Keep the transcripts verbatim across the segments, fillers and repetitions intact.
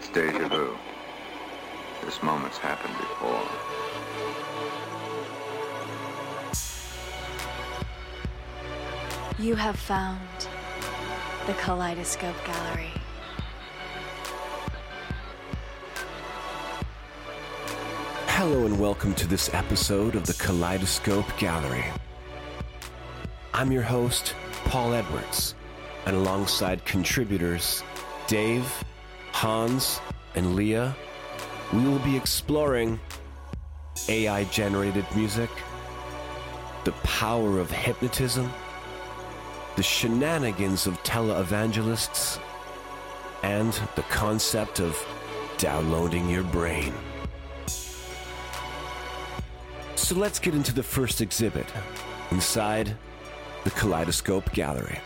It's deja vu. This moment's happened before. You have found the Kaleidoscope Gallery. Hello and welcome to this episode of the Kaleidoscope Gallery. I'm your host, Paul Edwards, and alongside contributors Dave, Hans, and Leah, we will be exploring A I-generated music, the power of hypnotism, the shenanigans of televangelists, and the concept of downloading your brain. So let's get into the first exhibit inside the Kaleidoscope Gallery.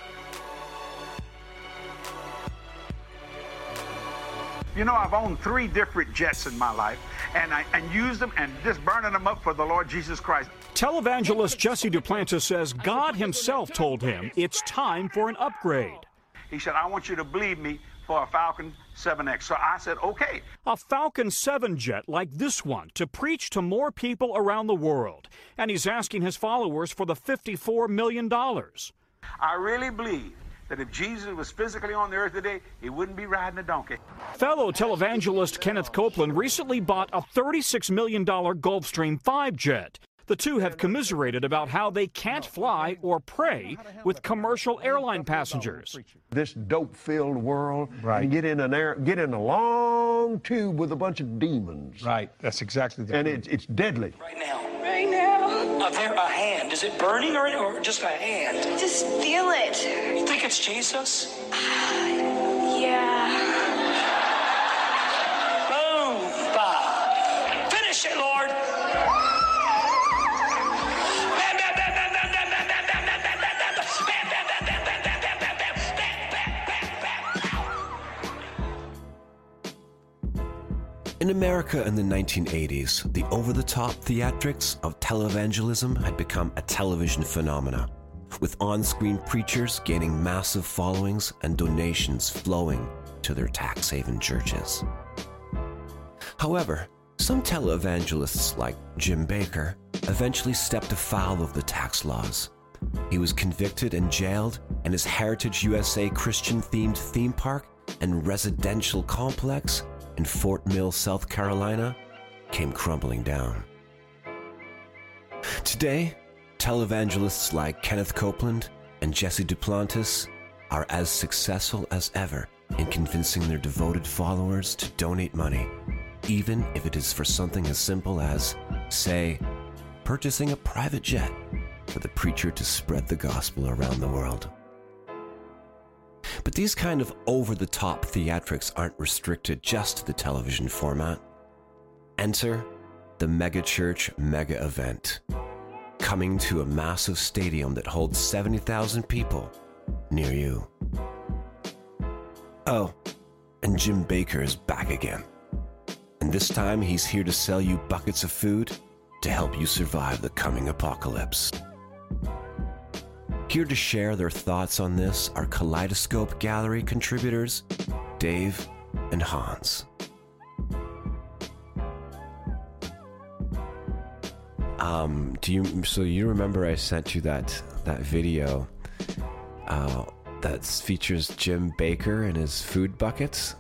You know, I've owned three different jets in my life, and I and used them and just burning them up for the Lord Jesus Christ. Televangelist Jesse Duplantis says God himself told him it's time for an upgrade. He said, I want you to believe me for a Falcon seven X. So I said, okay. A Falcon seven jet like this one to preach to more people around the world. And he's asking his followers for the fifty-four million dollars. I really believe that if Jesus was physically on the earth today, he wouldn't be riding a donkey. Fellow televangelist Kenneth Copeland recently bought a thirty-six million dollars Gulfstream five jet. The two have commiserated about how they can't fly or pray with commercial airline passengers. This dope-filled world, right. And get in an air, get in a long tube with a bunch of demons. Right, that's exactly the And point. it's it's deadly. Right now. Right now. A, there, a hand. Is it burning or, or just a hand? Just feel it. You think it's Jesus? Yeah. Boom. Bah. Finish it, Lord. In America in the nineteen eighties, the over-the-top theatrics of televangelism had become a television phenomena, with on-screen preachers gaining massive followings and donations flowing to their tax-haven churches. However, some televangelists like Jim Bakker eventually stepped afoul of the tax laws. He was convicted and jailed, and his Heritage U S A Christian-themed theme park and residential complex in Fort Mill, South Carolina, came crumbling down. Today, televangelists like Kenneth Copeland and Jesse Duplantis are as successful as ever in convincing their devoted followers to donate money, even if it is for something as simple as, say, purchasing a private jet for the preacher to spread the gospel around the world. But these kind of over-the-top theatrics aren't restricted just to the television format. Enter the megachurch mega event, coming to a massive stadium that holds seventy thousand people near you. Oh, and Jim Bakker is back again. And this time he's here to sell you buckets of food to help you survive the coming apocalypse. Here to share their thoughts on this are Kaleidoscope Gallery contributors Dave and Hans. Um, do you? So you remember I sent you that that video uh, that features Jim Bakker and his food buckets?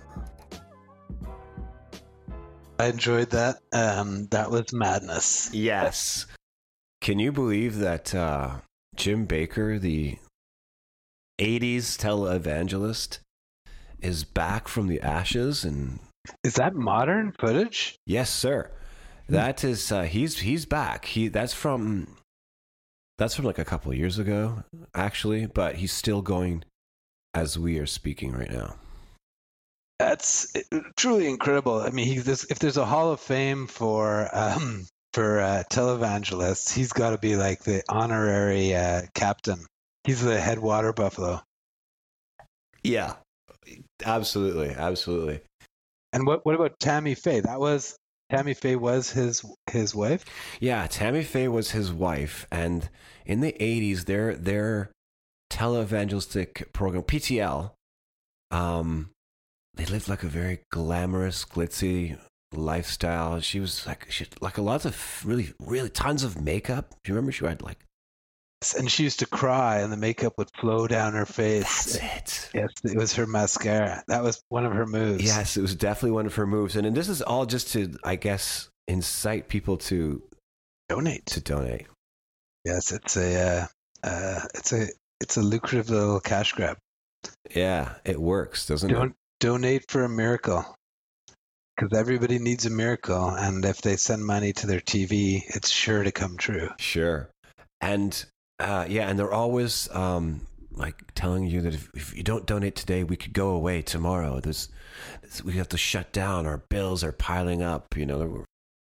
I enjoyed that. Um, that was madness. Yes. Can you believe that? Uh, Jim Bakker, the eighties televangelist, is back from the ashes, and is that modern footage? Yes, sir. That is uh, he's he's back. He that's from that's from like a couple of years ago, actually, but he's still going as we are speaking right now. That's truly incredible. I mean, he's this, if there's a Hall of Fame for um, for uh, televangelists, he's got to be like the honorary uh, captain. He's the head water buffalo. Yeah, absolutely, absolutely. And what what about Tammy Faye? That was Tammy Faye was his his wife? Yeah, Tammy Faye was his wife, and in the eighties, their their televangelistic program P T L, um, they lived like a very glamorous, glitzy lifestyle. She was like, she had like a lot of really, really tons of makeup. Do you remember she had like, and she used to cry and the makeup would flow down her face. that's it. Yes, it was her mascara. That was one of her moves. Yes, it was definitely one of her moves. And, and this is all just to, I guess, incite people to donate. To donate. Yes, it's a, uh, uh, it's a, it's a lucrative little cash grab. Yeah, it works, doesn't Don't, it? Donate for a miracle. Because everybody needs a miracle. And if they send money to their T V, it's sure to come true. Sure. And uh, yeah, and they're always um, like telling you that if, if you don't donate today, we could go away tomorrow. There's, we have to shut down. Our bills are piling up. You know.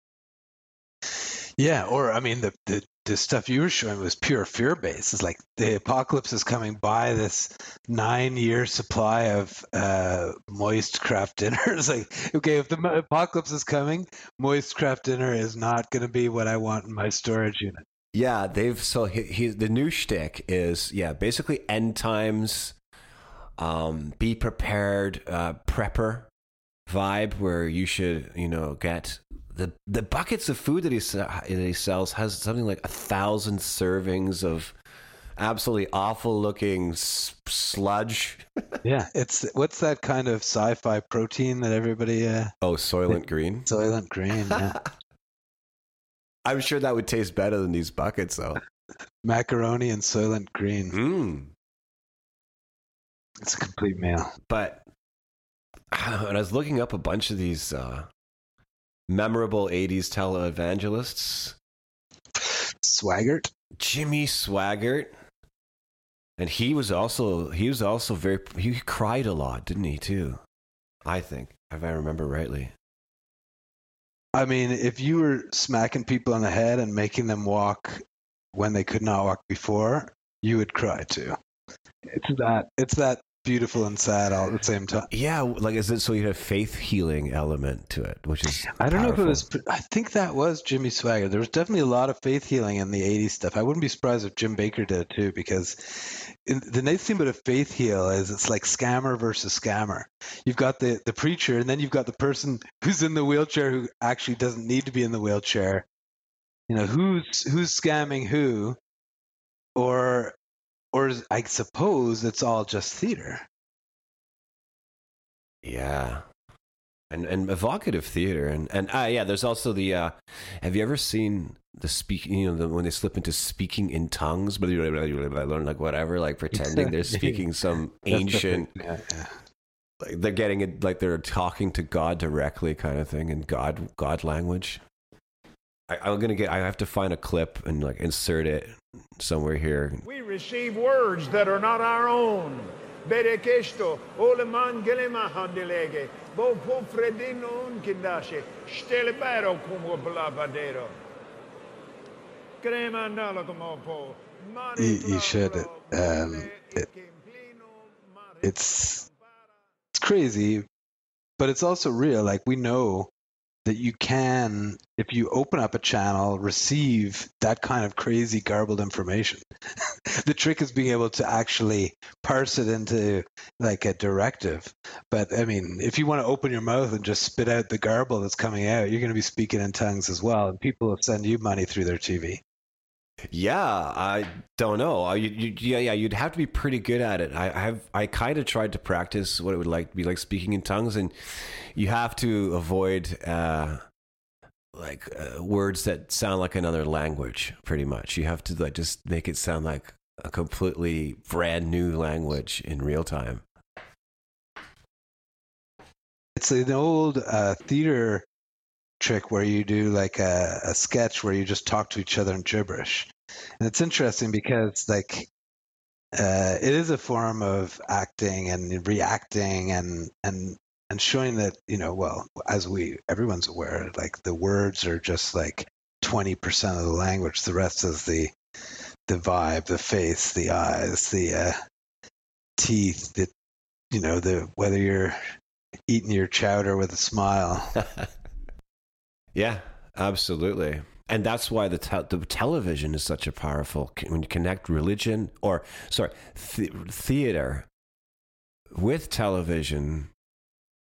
Yeah, or I mean, the, the the stuff you were showing was pure fear based. It's like the apocalypse is coming by. This nine year supply of uh, moist craft dinners. Like, okay, if the apocalypse is coming, moist craft dinner is not going to be what I want in my storage unit. Yeah, they've so he, he the new shtick is yeah basically end times, um, be prepared, uh, prepper vibe where you should you know get the the buckets of food that he that he sells has something like a thousand servings of absolutely awful looking s- sludge. Yeah, it's what's that kind of sci-fi protein that everybody? Uh, oh, Soylent Green. Soylent Green. Yeah. I'm sure that would taste better than these buckets, though. Macaroni and Soylent Green. Mm. It's a complete meal. But when I was looking up a bunch of these uh, memorable eighties televangelists, Swaggart, Jimmy Swaggart, and he was also he was also very he cried a lot, didn't he? Too, I think, if I remember rightly. I mean, if you were smacking people on the head and making them walk when they could not walk before, you would cry too. It's that it's that beautiful and sad all at the same time. Yeah, like is it so you had a faith healing element to it, which is I don't powerful. know if it was. I think that was Jimmy Swaggart. There was definitely a lot of faith healing in the eighties stuff. I wouldn't be surprised if Jim Baker did it too, because in, the nice thing about a faith heal is it's like scammer versus scammer. You've got the the preacher, and then you've got the person who's in the wheelchair who actually doesn't need to be in the wheelchair. You know, who's who's scamming who, or or I suppose it's all just theater. Yeah. And and evocative theater. And, and uh, yeah, there's also the, uh, have you ever seen the speaking, you know, the, when they slip into speaking in tongues, but I learn like whatever, like pretending they're speaking some ancient, yeah, yeah. like they're getting it, like they're talking to God directly kind of thing in God, God language. I, I'm going to get, I have to find a clip and like insert it somewhere here. We receive words that are not our own. Berekesto, oleman gelema handelege, bo po fredino kindashe, stelebero como blabadero. Crema nala como po. You, you should. Um, it, it's it's crazy, but it's also real. Like we know that you can, if you open up a channel, receive that kind of crazy garbled information. The trick is being able to actually parse it into like a directive. But I mean, if you want to open your mouth and just spit out the garble that's coming out, you're going to be speaking in tongues as well, and people will send you money through their T V. Yeah, I don't know. I, you, you, yeah, yeah, you'd have to be pretty good at it. I have, I kind of tried to practice what it would like be like speaking in tongues, and you have to avoid uh, like uh, words that sound like another language. Pretty much, you have to like just make it sound like a completely brand new language in real time. It's an old uh, theater trick where you do like a, a sketch where you just talk to each other in gibberish, and it's interesting because like uh, it is a form of acting and reacting and and and showing that, you know, well, as we everyone's aware, like the words are just like twenty percent of the language. The rest is the the vibe, the face, the eyes, the uh, teeth, the, you know, the whether you're eating your chowder with a smile. Yeah, absolutely. And that's why the te- the television is such a powerful, when you connect religion or sorry, th- theater with television,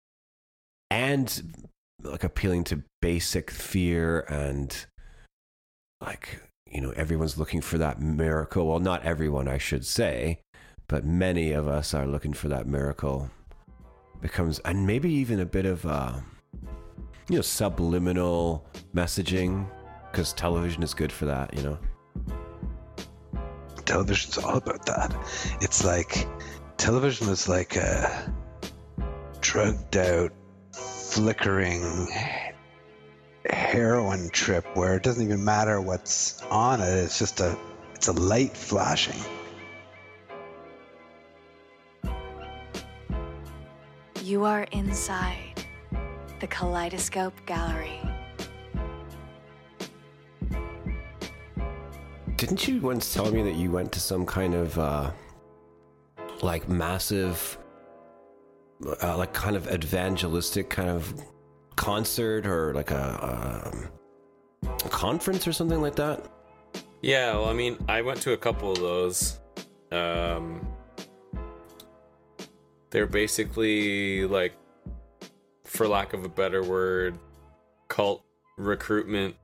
and like appealing to basic fear and like, you know, everyone's looking for that miracle. Well, not everyone, I should say, but many of us are looking for that miracle. Becomes, and maybe even a bit of, uh, you know, subliminal messaging, because television is good for that, you know. Television's all about that. It's like, television is like a drugged out, flickering heroin trip where it doesn't even matter what's on it. It's just a, it's a light flashing. You are inside the Kaleidoscope Gallery. Didn't you once tell me that you went to some kind of uh, like massive, uh, like kind of evangelistic kind of concert or like a, um, a conference or something like that? Yeah, well, I mean, I went to a couple of those. Um, they're basically like, for lack of a better word, cult recruitment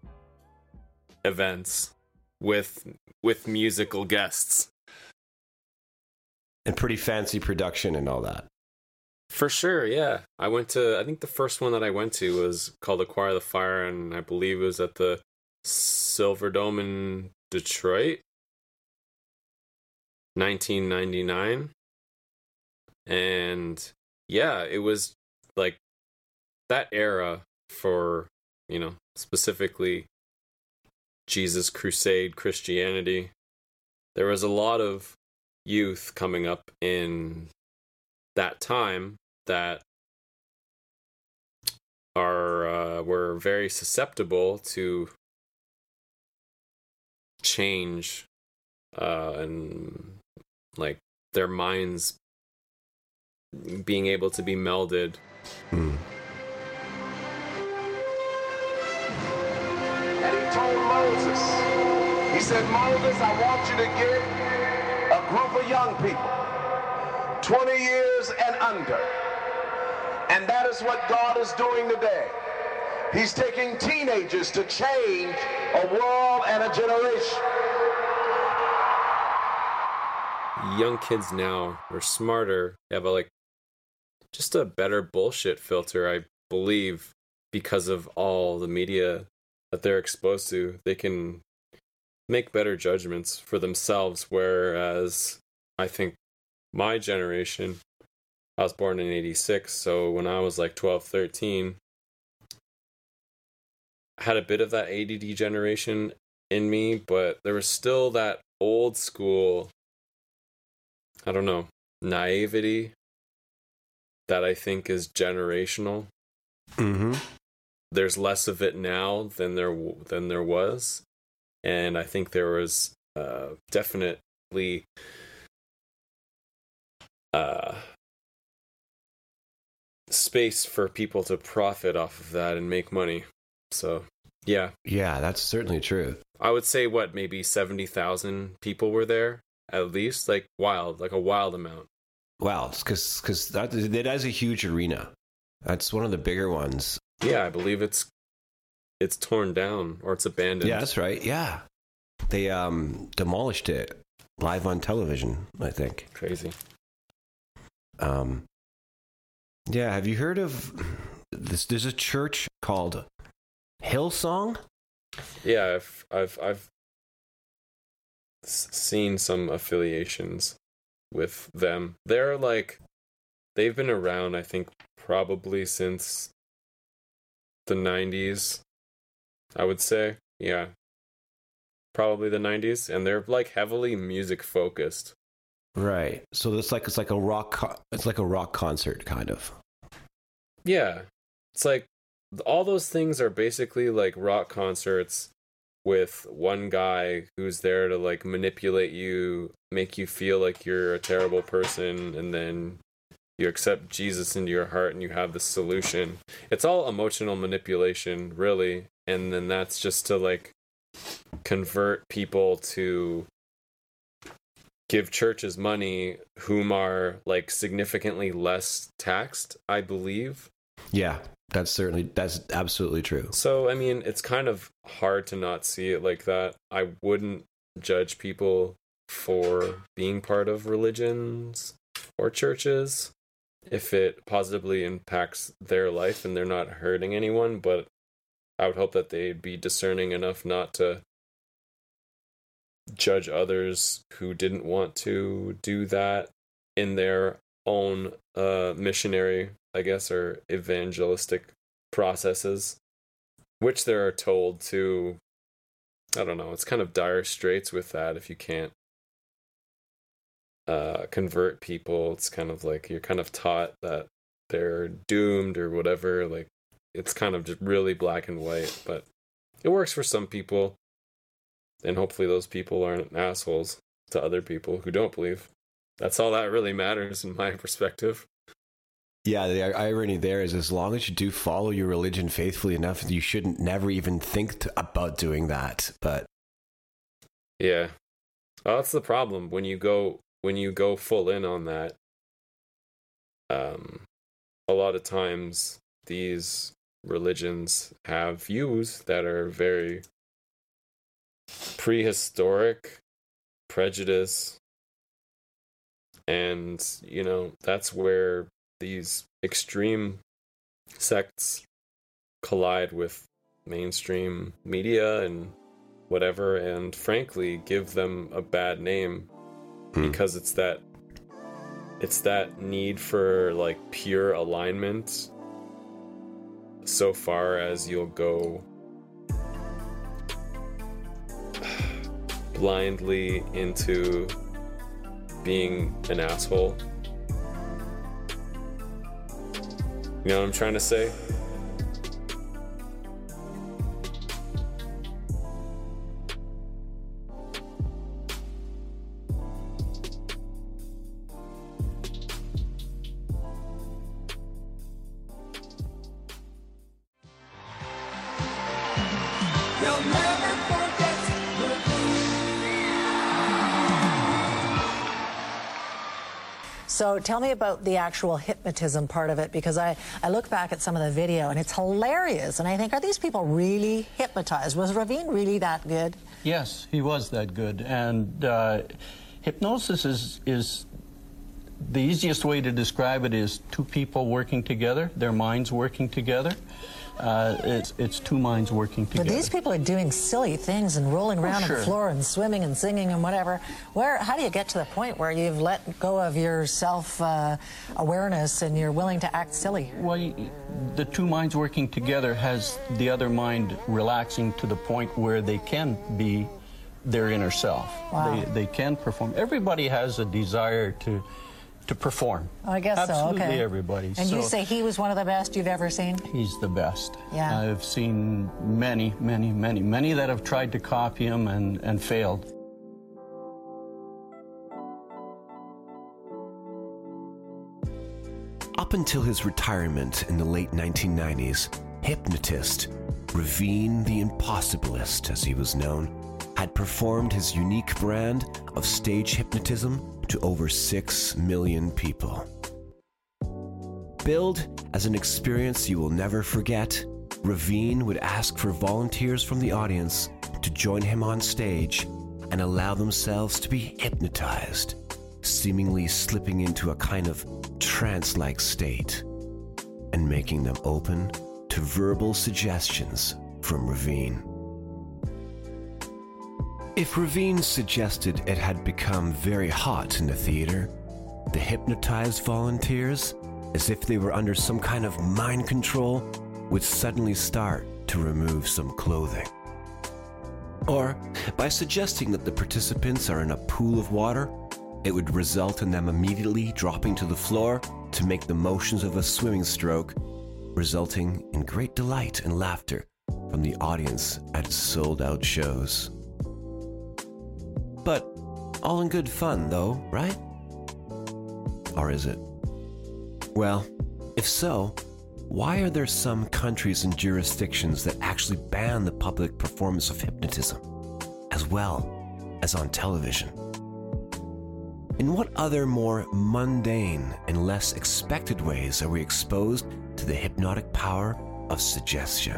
events with with musical guests. And pretty fancy production and all that. For sure, yeah. I went to, I think the first one that I went to was called Acquire the Fire, and I believe it was at the Silver Dome in Detroit, nineteen ninety-nine. And yeah, it was like that era for, you know, specifically Jesus Crusade Christianity. There was a lot of youth coming up in that time that are uh, were very susceptible to change uh, and like their minds being able to be melded. Mm. And he told Moses, he said, Moses, I want you to get a group of young people, twenty years and under. And that is what God is doing today. He's taking teenagers to change a world and a generation. Young kids now are smarter, have a, like just a better bullshit filter, I believe, because of all the media that they're exposed to. They can make better judgments for themselves, whereas I think my generation, I was born in eighty-six, so when I was like twelve, thirteen, I had a bit of that A D D generation in me, but there was still that old school, I don't know, naivety that I think is generational. Mm-hmm. There's less of it now than there than there was, and I think there was uh, definitely uh, space for people to profit off of that and make money. So, yeah. Yeah, that's certainly true. I would say, what, maybe seventy thousand people were there, at least? Like, wild, like a wild amount. Wow, because because that, that is a huge arena. That's one of the bigger ones. Yeah, I believe it's it's torn down, or it's abandoned. Yeah, that's right, yeah. They um demolished it live on television, I think. Crazy. Um, yeah, have you heard of this? There's a church called Hillsong. Yeah, I've I've I've seen some affiliations with them. They're like, they've been around, I think, probably since the nineties, I would say. Yeah, probably the nineties, and they're like heavily music focused. Right. So it's like it's like a rock co- it's like a rock concert kind of. Yeah. It's like all those things are basically like rock concerts with one guy who's there to like manipulate you, make you feel like you're a terrible person, and then you accept Jesus into your heart and you have the solution. It's all emotional manipulation, really, and then that's just to like convert people to give churches money whom are like significantly less taxed, I believe. Yeah, that's certainly, that's absolutely true. So, I mean, it's kind of hard to not see it like that. I wouldn't judge people for being part of religions or churches if it positively impacts their life and they're not hurting anyone, but I would hope that they'd be discerning enough not to judge others who didn't want to do that in their own uh, missionary, I guess, or evangelistic processes, which they're told to, I don't know, it's kind of dire straits with that if you can't uh, convert people. It's kind of like you're kind of taught that they're doomed or whatever. Like, it's kind of just really black and white, but it works for some people. And hopefully those people aren't assholes to other people who don't believe. That's all that really matters in my perspective. Yeah, the irony there is as long as you do follow your religion faithfully enough, you shouldn't never even think to, about doing that. But yeah, well, that's the problem when you go when you go full in on that. Um, a lot of times these religions have views that are very prehistoric, prejudice, and you know that's where these extreme sects collide with mainstream media and whatever, and frankly give them a bad name hmm. because it's that it's that need for like pure alignment so far as you'll go blindly into being an asshole. You know what I'm trying to say? So tell me about the actual hypnotism part of it, because I, I look back at some of the video and it's hilarious. And I think, are these people really hypnotized? Was Raveen really that good? Yes, he was that good. And uh, hypnosis is, is the easiest way to describe it is two people working together, their minds working together. Uh, it's, it's two minds working together. But these people are doing silly things and rolling around oh, sure. on the floor and swimming and singing and whatever. Where, how do you get to the point where you've let go of your self-awareness uh, and you're willing to act silly? Well, the two minds working together has the other mind relaxing to the point where they can be their inner self. Wow. They, they can perform. Everybody has a desire to to perform. I guess Absolutely so, okay. everybody. And so you say he was one of the best you've ever seen? He's the best. Yeah. I've seen many, many, many, many that have tried to copy him and, and failed. Up until his retirement in the late nineteen nineties, hypnotist Raveen the Impossibilist, as he was known, had performed his unique brand of stage hypnotism to over six million people. Billed as an experience you will never forget, Raveen would ask for volunteers from the audience to join him on stage and allow themselves to be hypnotized, seemingly slipping into a kind of trance-like state and making them open to verbal suggestions from Raveen. If Raveen suggested it had become very hot in the theater, the hypnotized volunteers, as if they were under some kind of mind control, would suddenly start to remove some clothing. Or, by suggesting that the participants are in a pool of water, it would result in them immediately dropping to the floor to make the motions of a swimming stroke, resulting in great delight and laughter from the audience at sold-out shows. But all in good fun, though, right? Or is it? Well, if so, why are there some countries and jurisdictions that actually ban the public performance of hypnotism, as well as on television? In what other more mundane and less expected ways are we exposed to to the hypnotic power of suggestion.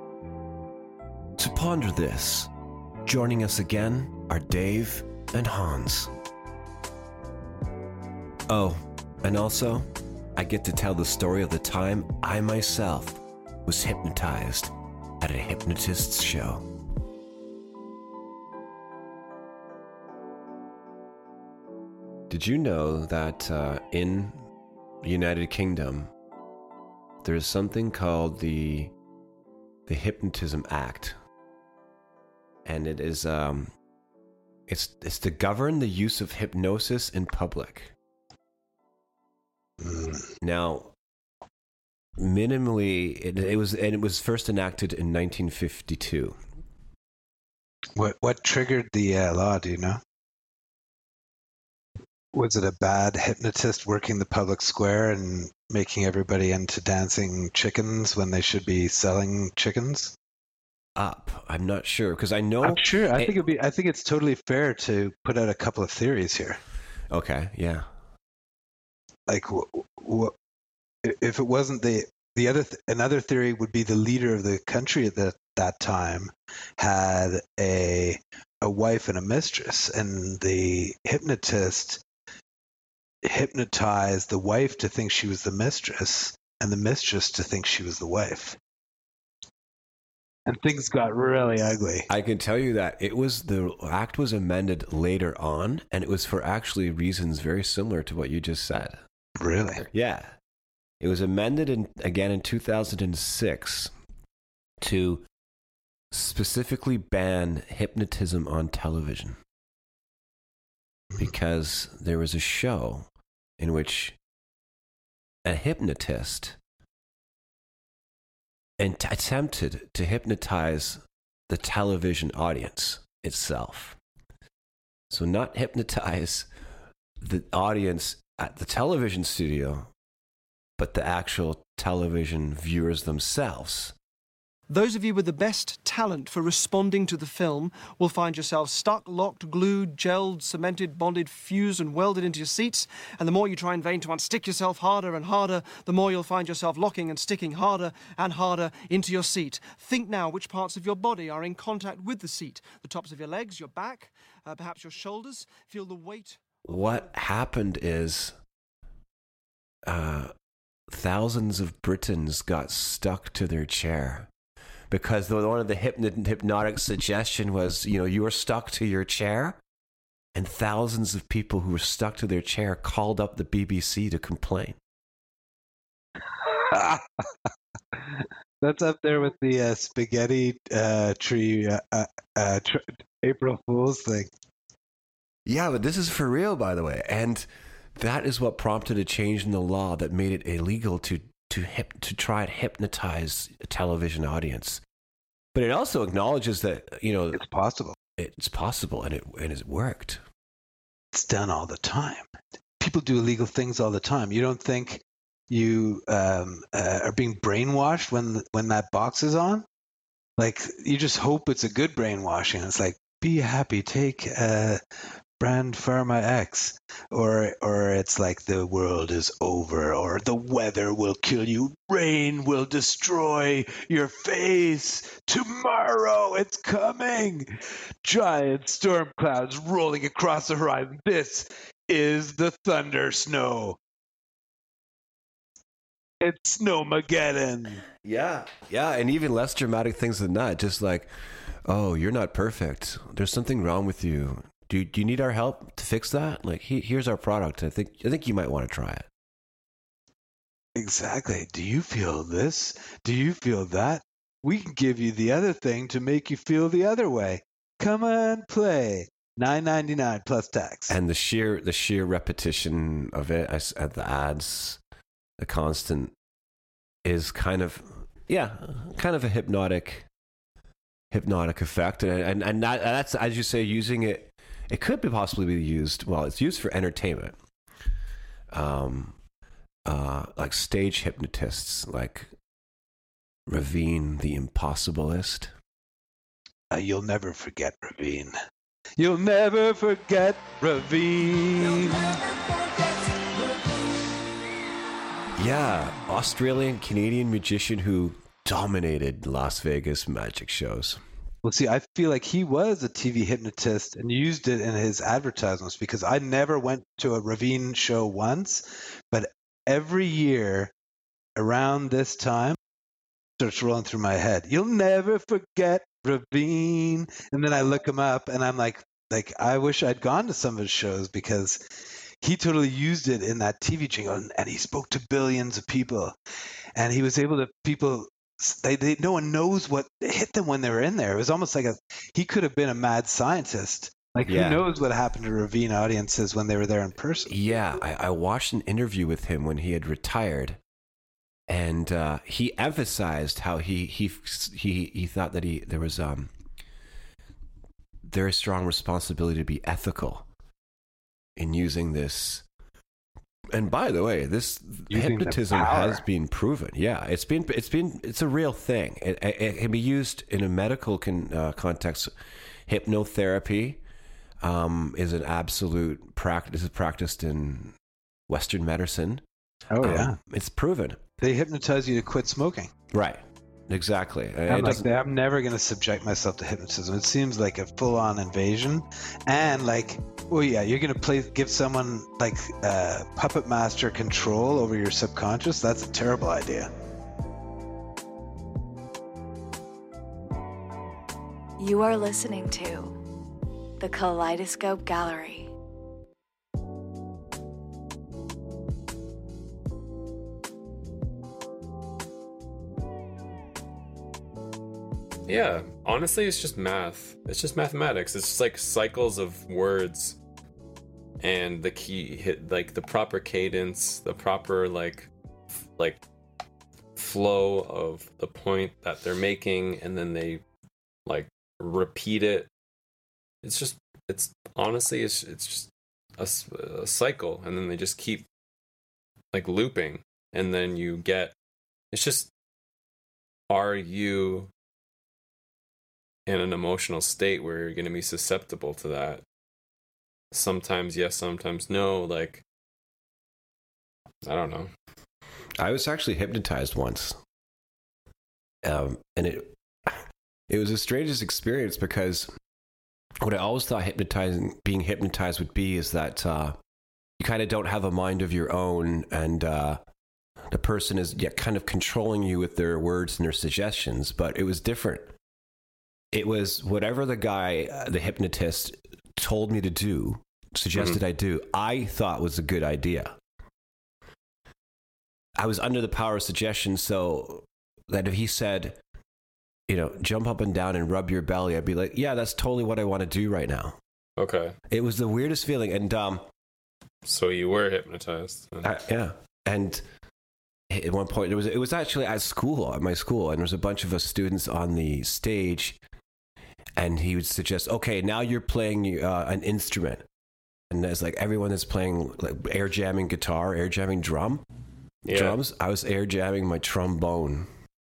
To ponder this, joining us again are Dave and Hans. Oh, and also, I get to tell the story of the time I myself was hypnotized at a hypnotist's show. Did you know that uh, in the United Kingdom, there's something called the the Hypnotism Act, and it is um, it's it's to govern the use of hypnosis in public. Mm. Now, minimally, it, it was and it was first enacted in nineteen fifty-two. What what triggered the uh, law? Do you know? Was it a bad hypnotist working the public square and making everybody into dancing chickens when they should be selling chickens? Up, I'm not sure because I know. I'm sure. I it, think it'd be. I think it's totally fair to put out a couple of theories here. Okay. Yeah. Like, w- w- if it wasn't the the other th- another theory would be the leader of the country at that that time had a a wife and a mistress, and the hypnotist hypnotized the wife to think she was the mistress and the mistress to think she was the wife. And things got really ugly. I can tell you that it was the act was amended later on, and it was for actually reasons very similar to what you just said. Really? Yeah. It was amended in, again in two thousand six to specifically ban hypnotism on television. Because there was a show in which a hypnotist ent- attempted to hypnotize the television audience itself. So not hypnotize the audience at the television studio, but the actual television viewers themselves. Those of you with the best talent for responding to the film will find yourselves stuck, locked, glued, gelled, cemented, bonded, fused and welded into your seats. And the more you try in vain to unstick yourself harder and harder, the more you'll find yourself locking and sticking harder and harder into your seat. Think now which parts of your body are in contact with the seat. The tops of your legs, your back, uh, perhaps your shoulders. Feel the weight. What happened is uh, thousands of Britons got stuck to their chair. Because one of the hypno- hypnotic suggestion was, you know, you were stuck to your chair, and thousands of people who were stuck to their chair called up the B B C to complain. That's up there with the uh, spaghetti uh, tree uh, uh, tr- April Fool's thing. Yeah, but this is for real, by the way, and that is what prompted a change in the law that made it illegal to. to hip, to try and hypnotize a television audience. But it also acknowledges that, you know, it's possible. It's possible, and it and it worked. It's done all the time. People do illegal things all the time. You don't think you um, uh, are being brainwashed when when that box is on? Like, you just hope it's a good brainwashing. It's like, be happy, take uh, brand Pharma X, or or it's like the world is over, or the weather will kill you, rain will destroy your face, tomorrow it's coming, giant storm clouds rolling across the horizon, this is the thunder snow, it's Snowmageddon. Yeah, yeah, and even less dramatic things than that, just like, oh, you're not perfect, there's something wrong with you. Do, do you need our help to fix that? Like, he, here's our product. I think I think you might want to try it. Exactly. Do you feel this? Do you feel that? We can give you the other thing to make you feel the other way. Come on, play. nine ninety-nine plus tax. And the sheer the sheer repetition of it, at the ads, the constant, is kind of yeah, kind of a hypnotic hypnotic effect, and and and that, that's, as you say, using it. It could be possibly be used, well, it's used for entertainment. Um, uh, like stage hypnotists, like Ravine, the Impossibilist. Uh, you'll never forget Ravine. You'll never forget Ravine. Yeah, Australian Canadian magician who dominated Las Vegas magic shows. Well, see, I feel like he was a T V hypnotist and used it in his advertisements, because I never went to a Ravine show once, but every year around this time, it starts rolling through my head. You'll never forget Ravine. And then I look him up and I'm like, like, I wish I'd gone to some of his shows, because he totally used it in that T V jingle, and, and he spoke to billions of people, and he was able to people. They, they no one knows what hit them when they were in there. It was almost like a he could have been a mad scientist. Like, Yeah. who knows what happened to Ravine audiences when they were there in person? Yeah, I, I watched an interview with him when he had retired, and uh, he emphasized how he he he he thought that he there was um very strong responsibility to be ethical in using this. And by the way, this Using the hypnotism power. has been proven. Yeah, it's been it's been it's a real thing. It, it, it can be used in a medical con, uh, context. Hypnotherapy um, is an absolute practice. This is practiced in Western medicine. Oh Um, yeah, it's proven. they hypnotize you to quit smoking. Right. Exactly. I'm It like, doesn't- I'm never going to subject myself to hypnotism. It seems like a full-on invasion, and like, oh yeah, you're going to play, give someone like uh, puppet master control over your subconscious. That's a terrible idea. You are listening to the Kaleidoscope Gallery. Yeah, honestly, it's just math. It's just mathematics. It's just like cycles of words, and the key hit, like the proper cadence, the proper like, f- like flow of the point that they're making, and then they like repeat it. It's just, it's honestly, it's it's just a, s- a cycle, and then they just keep like looping, and then you get. It's just, are you in an emotional state where you're going to be susceptible to that? Sometimes yes, sometimes no. Like, I don't know. I was actually hypnotized once, um, and it it was the strangest experience, because what I always thought hypnotizing, being hypnotized would be, is that uh, you kind of don't have a mind of your own, and uh, the person is yeah, kind of controlling you with their words and their suggestions. But it was different. It was whatever the guy, uh, the hypnotist, told me to do, suggested I do, I thought was a good idea. I was under the power of suggestion, so that if he said, you know, jump up and down and rub your belly, I'd be like, yeah, that's totally what I want to do right now. Okay. It was the weirdest feeling. And, um, So you were hypnotized. I, yeah. And at one point, it was, it was actually at school, at my school, and there was a bunch of us students on the stage. And he would suggest, okay, now you're playing uh, an instrument. And there's like everyone is playing like air jamming guitar, air jamming drum, Yeah. drums. I was air jamming my trombone.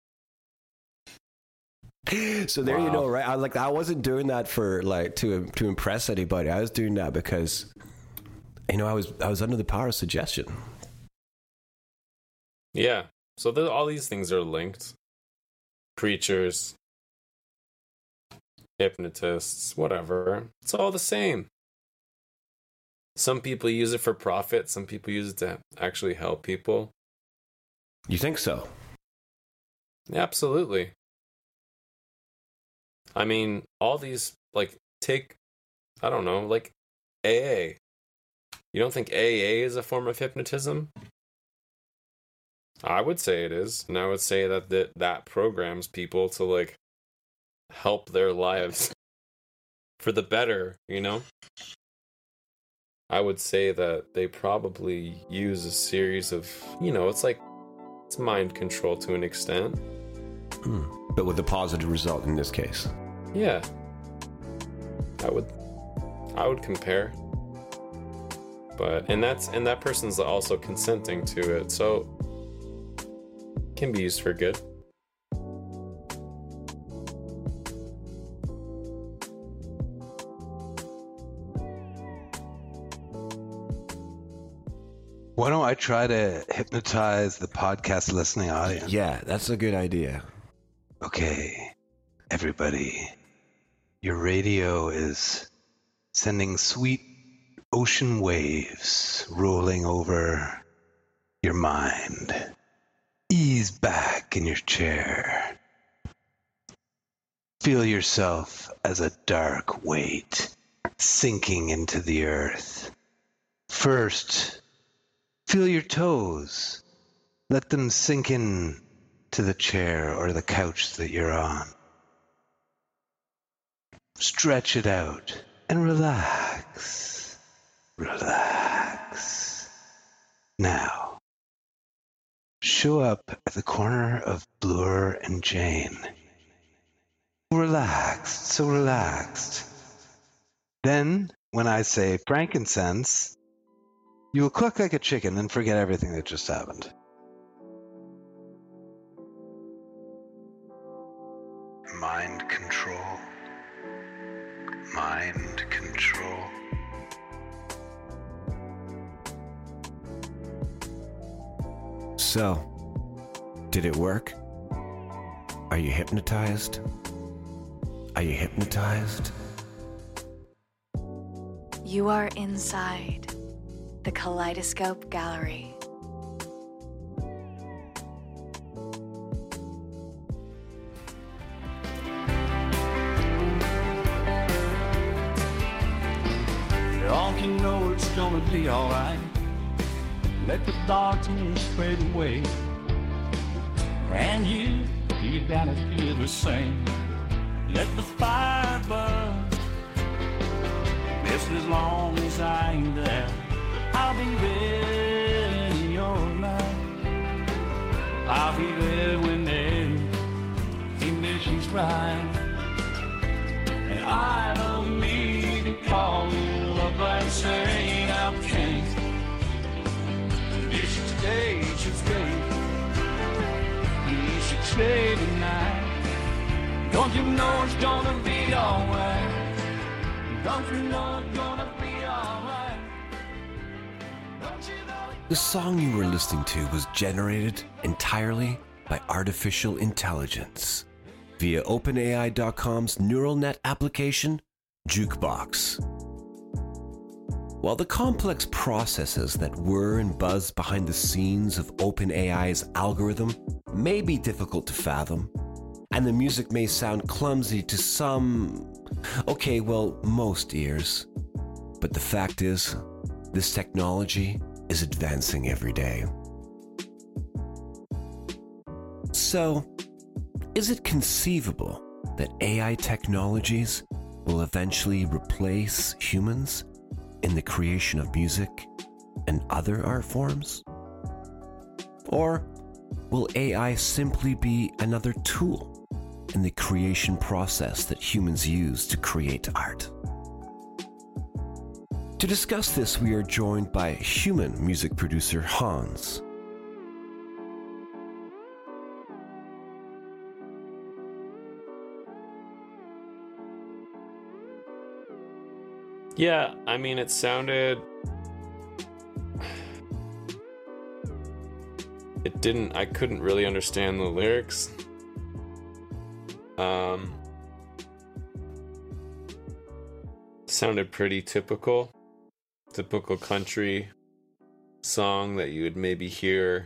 So there you Wow. know, right? I like I wasn't doing that for like to to impress anybody. I was doing that because, you know, I was I was under the power of suggestion. Yeah. So the, all these things are linked. Preachers, hypnotists, whatever. It's all the same. Some people use it for profit. Some people use it to actually help people. You think so? Absolutely. I mean, all these, like, take, I don't know, like A A. You don't think A A is a form of hypnotism? I would say it is. And I would say that that, that programs people to, like, help their lives for the better, you know? I would say that they probably use a series of, you know, it's like, it's mind control to an extent. Hmm. But with a positive result in this case. Yeah. I would I would compare. But and that's and that person's also consenting to it. So it can be used for good. Why don't I try to hypnotize the podcast listening audience? Yeah, that's a good idea. Okay, everybody, your radio is sending sweet ocean waves rolling over your mind. Ease back in your chair. Feel yourself as a dark weight sinking into the earth. First, feel your toes. Let them sink in to the chair or the couch that you're on. Stretch it out and relax. Relax. Now, show up at the corner of Bloor and Jane. Relaxed, so relaxed. Then, when I say frankincense, you will cluck like a chicken and forget everything that just happened. Mind control. Mind control. So, did it work? Are you hypnotized? Are you hypnotized? You are inside the Kaleidoscope Gallery. All you know it's gonna be alright. Let the darkness fade away, and you, you gotta feel the same. Let the fire burn. Just as long as I ain't there, I'll be there in your life. I'll be there when the conditions right, and I don't need to call you up and say I can't. You should stay, you should stay. You should stay tonight. Don't you know it's gonna be alright? Don't you know it's gonna be alright? Don't you know? The song you were listening to was generated entirely by artificial intelligence via OpenAI dot com's neural net application, Jukebox. While the complex processes that whir and buzz behind the scenes of OpenAI's algorithm may be difficult to fathom, and the music may sound clumsy to some, okay, well, most ears, but the fact is, this technology is advancing every day. So, is it conceivable that A I technologies will eventually replace humans in the creation of music and other art forms? Or will A I simply be another tool in the creation process that humans use to create art? To discuss this, we are joined by human music producer Hans. Yeah, I mean, it sounded... It didn't... I couldn't really understand the lyrics. Um... Sounded pretty typical. Typical country song that you would maybe hear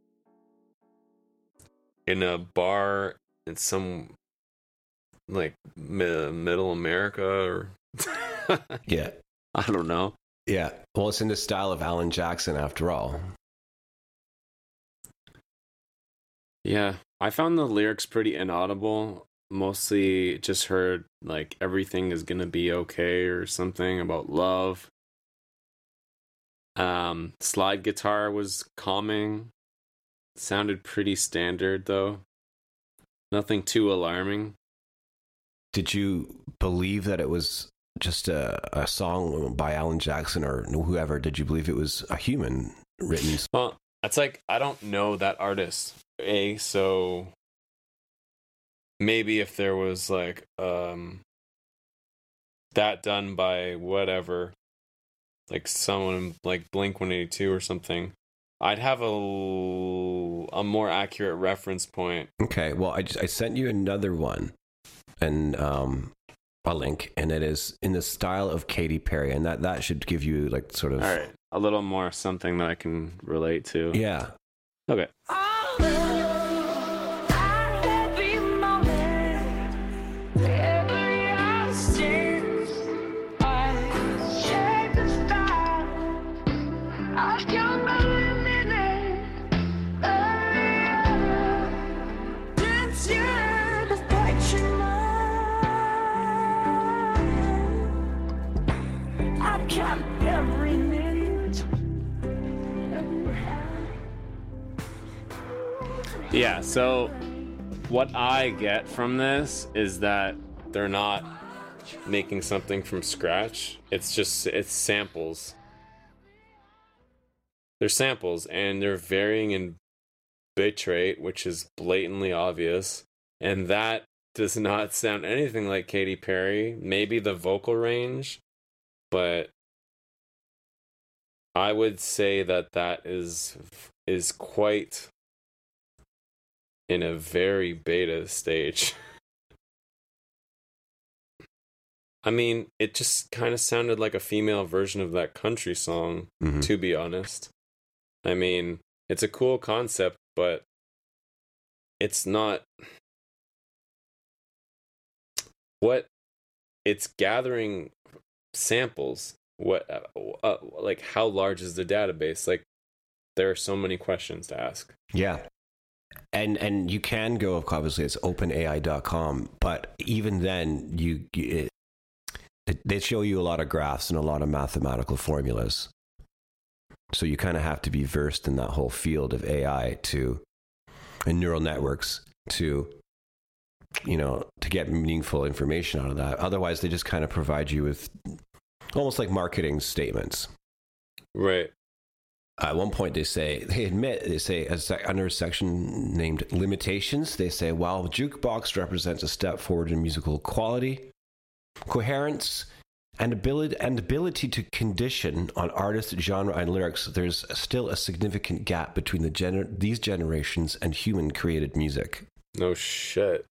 in a bar in some, like, mi- middle America or... Yeah. I don't know. Yeah. Well, it's in the style of Alan Jackson after all. Yeah. I found the lyrics pretty inaudible. Mostly just heard, like, everything is gonna be okay or something about love. Um, slide guitar was calming. Sounded pretty standard, though. Nothing too alarming. Did you believe that it was just a, a song by Alan Jackson or whoever? Did you believe it was a human written? Well, it's like, I don't know that artist, A, so maybe if there was like um that done by whatever, like someone like Blink one eighty-two or something, I'd have a, a more accurate reference point. Okay, well, I, just, I sent you another one, and um, a link, and it is in the style of Katy Perry, and that, that should give you, like, sort of... All right, a little more something that I can relate to. Yeah. Okay. Yeah, so what I get from this is that they're not making something from scratch. It's just, it's samples. They're samples, and they're varying in bitrate, which is blatantly obvious. And that does not sound anything like Katy Perry. Maybe the vocal range, but I would say that that is is quite in a very beta stage. I mean, it just kind of sounded like a female version of that country song, mm-hmm. to be honest. I mean, it's a cool concept, but it's not... What it's gathering samples. What, uh, uh, like, how large is the database? Like, there are so many questions to ask. Yeah. And and you can go, obviously, it's open A I dot com, but even then, you it, they show you a lot of graphs and a lot of mathematical formulas. So you kind of have to be versed in that whole field of A I to, and neural networks to, you know, to get meaningful information out of that. Otherwise, they just kind of provide you with almost like marketing statements. Right. At one point, they say, they admit, they say, as under a section named Limitations, they say, while Jukebox represents a step forward in musical quality, coherence, and ability, and ability to condition on artist, genre, and lyrics, there's still a significant gap between the gener- these generations and human-created music. No shit.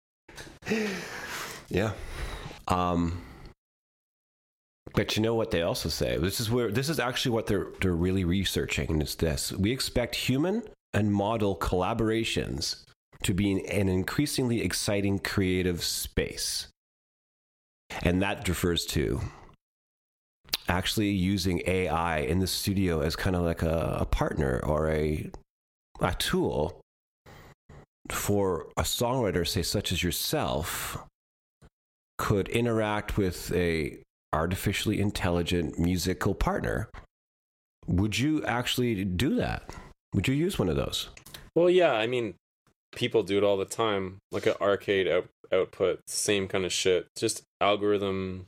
Yeah. Um... But you know what they also say? This is where this is actually what they're they're really researching, and it's this: we expect human and model collaborations to be in an increasingly exciting creative space, and that refers to actually using A I in the studio as kind of like a, a partner or a a tool for a songwriter, say such as yourself, could interact with a artificially intelligent musical partner. Would you actually do that? Would you use one of those? Well, yeah, I mean, people do it all the time. Like an arcade out- output, same kind of shit. Just algorithm,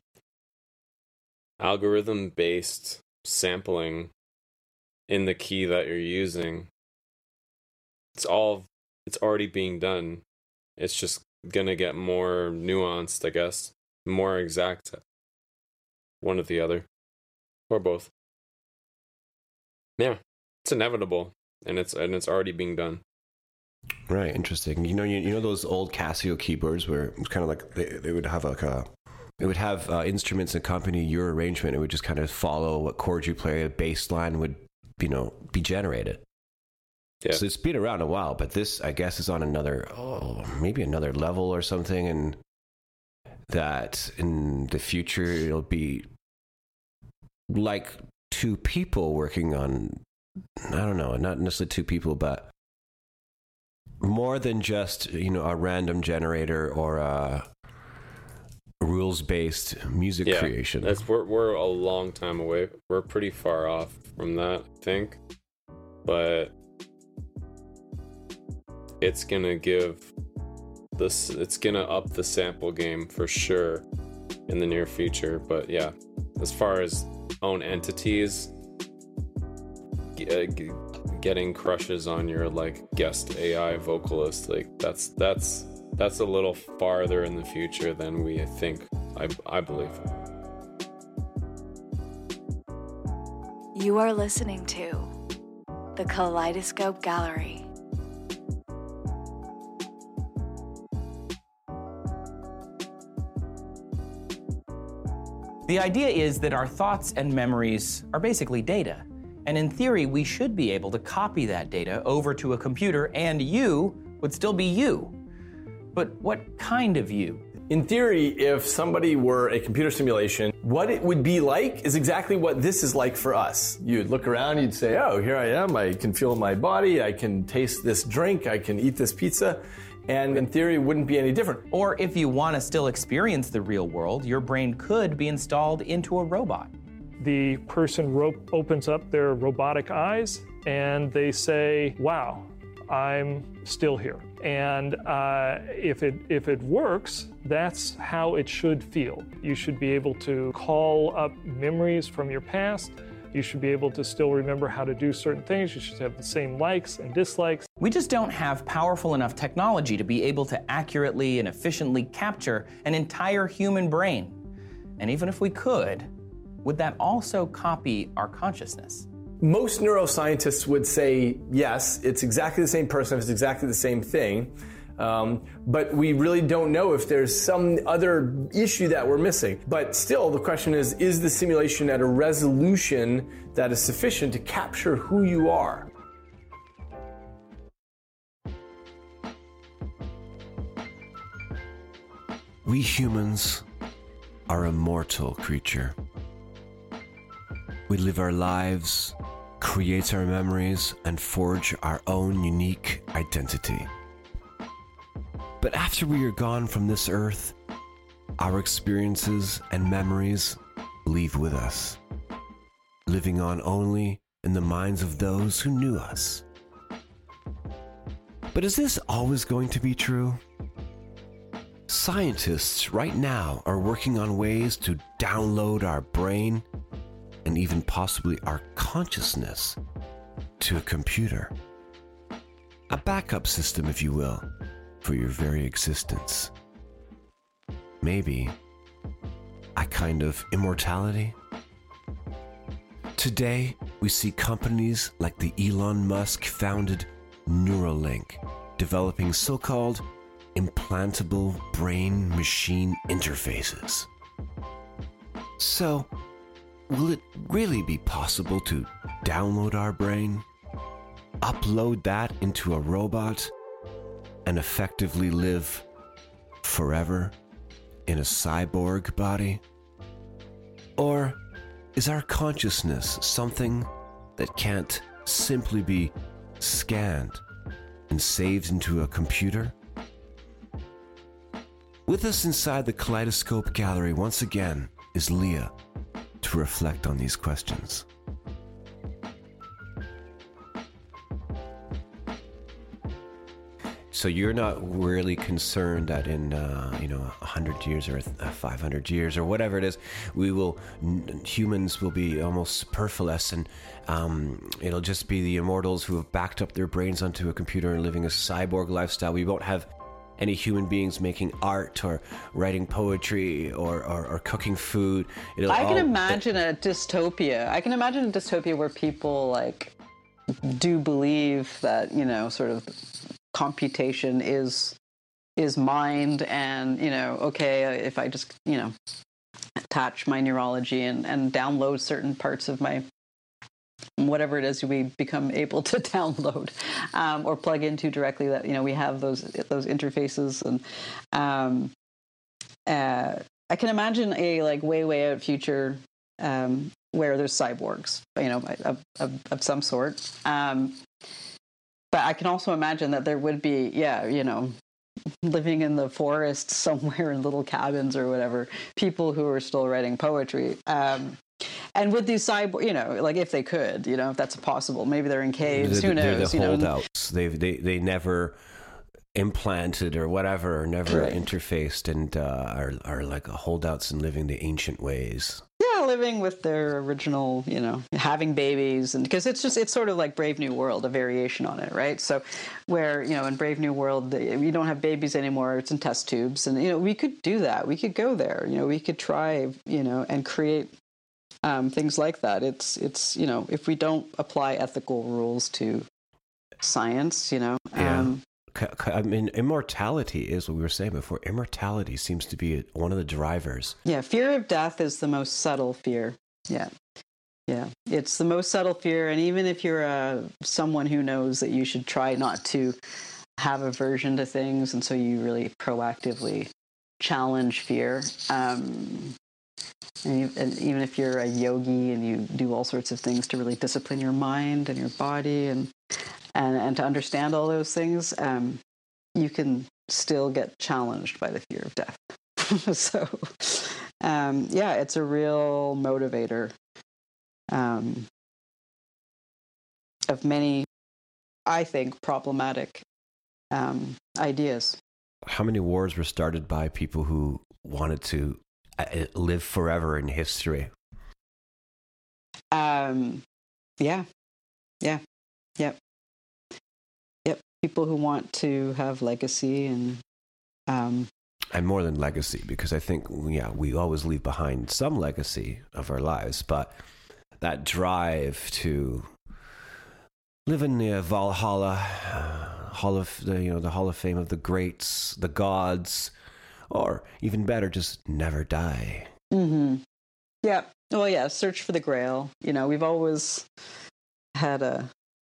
algorithm-based sampling in the key that you're using. It's all, it's already being done. It's just gonna get more nuanced, I guess, more exact. One or the other, or both. Yeah, it's inevitable, and it's and it's already being done. Right, interesting. You know, you, you know those old Casio keyboards where it was kind of like they, they would have like a, it would have uh, instruments accompany your arrangement. It would just kind of follow what chords you play. A bass line would, you know, be generated. Yeah. So it's been around a while, but this, I guess, is on another, oh, maybe another level or something, and that in the future it'll be like two people working on, I don't know, not necessarily two people, but more than just, you know, a random generator or a rules-based music yeah, creation. That's we're we're a long time away. We're pretty far off from that, I think. But it's gonna give this it's gonna up the sample game for sure in the near future. But yeah, as far as own entities, uh, getting crushes on your like guest A I vocalist, like that's that's that's a little farther in the future than we think. I I believe. You are listening to The Kaleidoscope Gallery. The idea is that our thoughts and memories are basically data. And in theory, we should be able to copy that data over to a computer and you would still be you. But what kind of you? In theory, if somebody were a computer simulation, what it would be like is exactly what this is like for us. You'd look around, you'd say, oh, here I am, I can feel my body, I can taste this drink, I can eat this pizza. And in theory, it wouldn't be any different. Or if you want to still experience the real world, your brain could be installed into a robot. The person ro- opens up their robotic eyes and they say, wow, I'm still here. And uh, if it if it works, that's how it should feel. You should be able to call up memories from your past. You should be able to still remember how to do certain things. You should have the same likes and dislikes. We just don't have powerful enough technology to be able to accurately and efficiently capture an entire human brain. And even if we could, would that also copy our consciousness? Most neuroscientists would say, yes, it's exactly the same person, it's exactly the same thing. Um, but we really don't know if there's some other issue that we're missing. But still, the question is, is the simulation at a resolution that is sufficient to capture who you are? We humans are a mortal creature. We live our lives, create our memories, and forge our own unique identity. But after we are gone from this earth, our experiences and memories leave with us, living on only in the minds of those who knew us. But is this always going to be true? Scientists right now are working on ways to download our brain and even possibly our consciousness to a computer. A backup system, if you will, for your very existence. Maybe a kind of immortality? Today, we see companies like the Elon Musk-founded Neuralink developing so-called implantable brain-machine interfaces. So, will it really be possible to download our brain, upload that into a robot, and effectively live forever in a cyborg body? Or is our consciousness something that can't simply be scanned and saved into a computer? With us inside the Kaleidoscope Gallery once again is Leah to reflect on these questions. So you're not really concerned that in uh, you know a hundred years or five hundred years or whatever it is, we will humans will be almost superfluous, and um, it'll just be the immortals who have backed up their brains onto a computer and living a cyborg lifestyle. We won't have any human beings making art or writing poetry or, or, or cooking food. It'll I can all, imagine a dystopia. I can imagine a dystopia where people like do believe that, you know, sort of computation is is mind, and, you know, okay, if I just, you know, attach my neurology and, and download certain parts of my whatever it is we become able to download um, or plug into directly, that, you know, we have those those interfaces. And um, uh, I can imagine a like way way out future um, where there's cyborgs, you know, of, of, of some sort. Um, but I can also imagine that there would be, yeah, you know, living in the forest somewhere in little cabins or whatever, people who are still writing poetry. Um, and with these cyborg, you know, like if they could, you know, if that's possible, maybe they're in caves, they're, who knows? They're the you holdouts. Know? They they they never implanted or whatever, or never right. interfaced, and uh, are are like holdouts and living the ancient ways. Yeah, living with their original, you know, having babies, and because it's just it's sort of like Brave New World, a variation on it, right? So, where, you know, in Brave New World, you don't have babies anymore; it's in test tubes, and, you know, we could do that. We could go there. You know, we could try, you know, and create um, things like that. It's it's you know, if we don't apply ethical rules to science, you know. Um, yeah. I mean, immortality is what we were saying before. Immortality seems to be one of the drivers. Yeah, fear of death is the most subtle fear. Yeah. Yeah, it's the most subtle fear. And even if you're uh, someone who knows that you should try not to have aversion to things, and so you really proactively challenge fear, um, and, you, and even if you're a yogi and you do all sorts of things to really discipline your mind and your body and and, and to understand all those things, um, you can still get challenged by the fear of death. So, um, yeah, it's a real motivator um, of many, I think, problematic um, ideas. How many wars were started by people who wanted to uh, live forever in history? Um, yeah, yeah, yep, yep. People who want to have legacy and um, and more than legacy, because I think, yeah, we always leave behind some legacy of our lives, but that drive to live in the Valhalla, uh, Hall of the you know the Hall of Fame of the greats, the gods, or even better, just never die. Mm-hmm. Yeah. Well, yeah. Search for the Grail. You know, we've always had a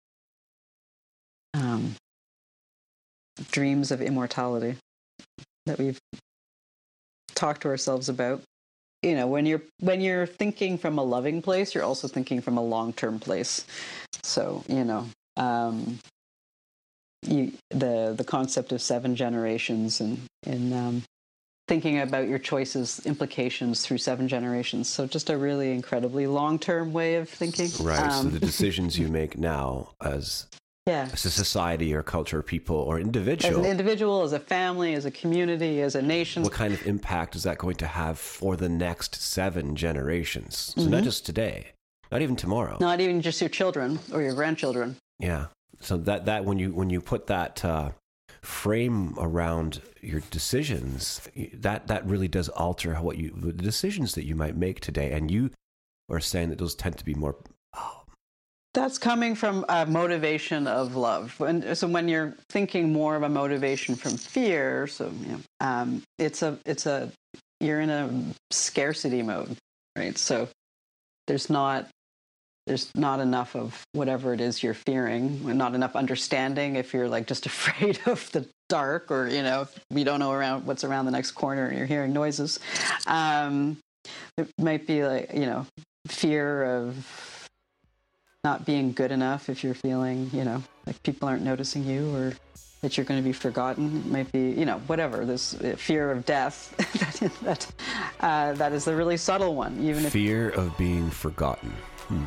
um, dreams of immortality that we've talked to ourselves about. You know, when you're when you're thinking from a loving place, you're also thinking from a long-term place. So, you know, um, you, the the concept of seven generations and and um, thinking about your choices, implications through seven generations. So, just a really incredibly long-term way of thinking. Right. Um, so the decisions you make now, as yeah. as a society or culture, or people or individual, as an individual, as a family, as a community, as a nation. What kind of impact is that going to have for the next seven generations? So Mm-hmm. not just today, not even tomorrow. Not even just your children or your grandchildren. Yeah. So that, that when you when you put that uh, frame around your decisions, that that really does alter what you the decisions that you might make today. And you are saying that those tend to be more. That's coming from a motivation of love. And so when you're thinking more of a motivation from fear, so you know, um, it's a it's a you're in a scarcity mode, right? So there's not there's not enough of whatever it is you're fearing, not enough understanding if you're like just afraid of the dark, or you know, if we don't know around what's around the next corner and you're hearing noises. Um, it might be like, you know, fear of not being good enough, if you're feeling, you know, like people aren't noticing you, or that you're going to be forgotten. It might be, you know, whatever, this fear of death. that that, uh, that is the really subtle one. Even if fear of being forgotten. Hmm.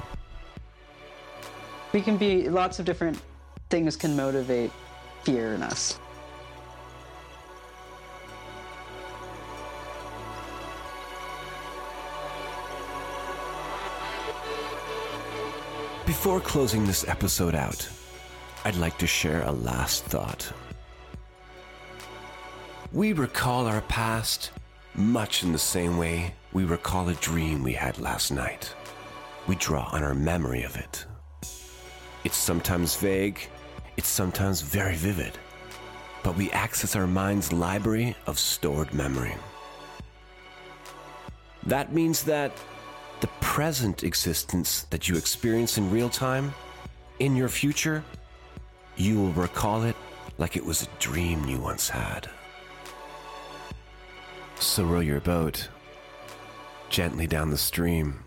We can be, lots of different things can motivate fear in us. Before closing this episode out, I'd like to share a last thought. We recall our past much in the same way we recall a dream we had last night. We draw on our memory of it. It's sometimes vague, it's sometimes very vivid, but we access our mind's library of stored memory. That means that the present existence that you experience in real time, in your future, you will recall it like it was a dream you once had. So row your boat gently down the stream.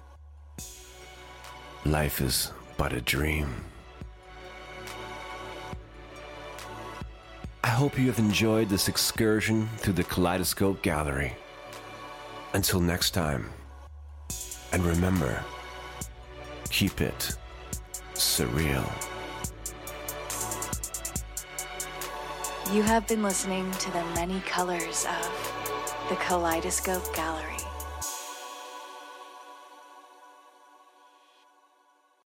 Life is but a dream. I hope you have enjoyed this excursion through the Kaleidoscope Gallery. Until next time, and remember, keep it surreal. You have been listening to the many colors of the Kaleidoscope Gallery.